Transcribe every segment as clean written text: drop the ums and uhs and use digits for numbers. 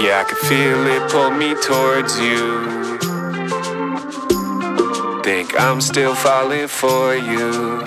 Yeah, I can feel it pull me towards you. Think I'm still falling for you.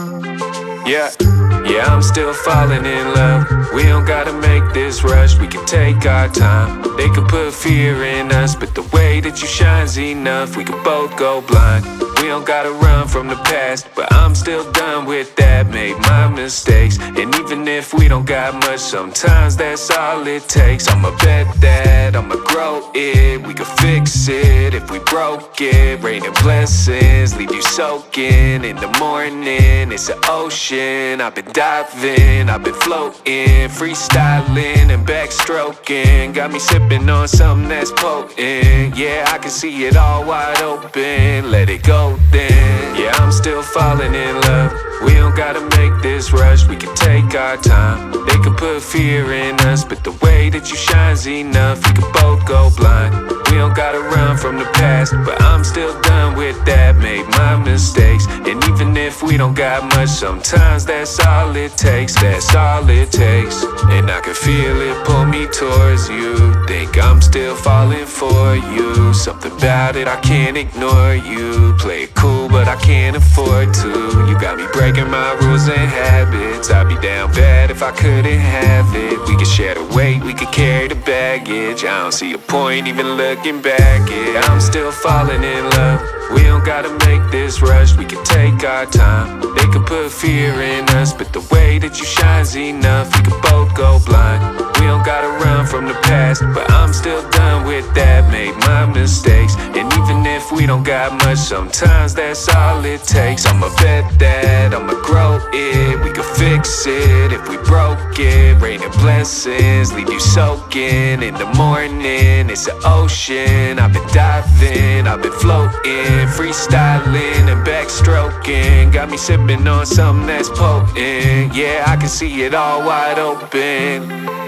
Yeah, I'm still falling in love. We don't gotta make this rush, we can take our time. They could put fear in us, but the way that you shine's enough. We could both go blind. We don't gotta run from the past, but I'm still done with that. Made my mistakes, and even if we don't got much, sometimes that's all it takes. I'ma bet that I'ma grow it. We could fix it if we broke it. Raining blessings, leave you soaking in the morning. It's an ocean. I've been diving, I've been floating, freestyling and backstroking. Got me sipping on something that's potent. Yeah, I can see it all wide open. Let it go then. Yeah, I'm still falling in love. We don't gotta make this rush, we can take our time. They could put fear in us, but the way that you shine's enough. We could both go blind. We don't gotta run from the past, but I'm still done with that. Made my mistakes, and even if we don't got much, sometimes that's all it takes. That's all it takes. And I can feel it pull me towards you. Think I'm still falling for you. Something about it, I can't ignore you. Play it cool, but I can't afford to. You got me breaking my rules and habits. I'd be down bad if I couldn't have it. We could share the weight, we could carry the baggage. I don't see a point even looking back. Yeah, I'm still falling in love. We don't gotta make this rush, we can take our time. They could put fear in us, but the way that you shine's enough. We could both go blind. We don't gotta run from the past, but I'm still done with that. Made my mistakes, and even if we don't got much, sometimes that's all it takes. I'ma bet that I'ma grow it. We could fix it if we broke it. Raining blessings, leave you soaking in the morning. It's an ocean. I've been diving, I've been floating, freestyling and backstroking. Got me sipping on something that's potent. Yeah, I can see it all wide open.